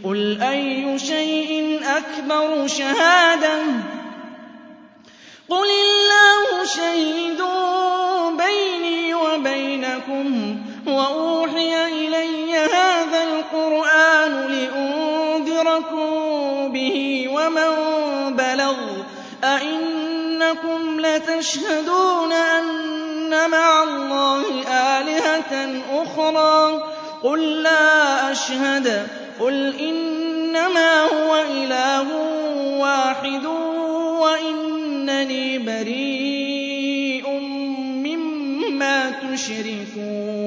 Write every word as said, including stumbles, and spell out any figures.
قُلْ أَيُّ شَيْءٍ أَكْبَرُ شَهَادَةً ۖ قُلِ اللَّهُ شَهِيدٌ بَيْنِي وَبَيْنَكُمْ وَأُوحِيَ إِلَيَّ هَٰذَا الْقُرْآنُ لِأُنذِرَكُم بِهِ وَمَن بَلَغَ أَئِنَّكُمْ لَتَشْهَدُونَ أَنَّ مَعَ اللَّهِ آلِهَةً أُخْرَىٰ ۚ قُل لَّا أَشْهَدُ قُلْ إِنَّمَا هُوَ إِلَٰهٌ وَاحِدٌ وَإِنَّنِي بَرِيءٌ مِّمَّا تُشْرِكُونَ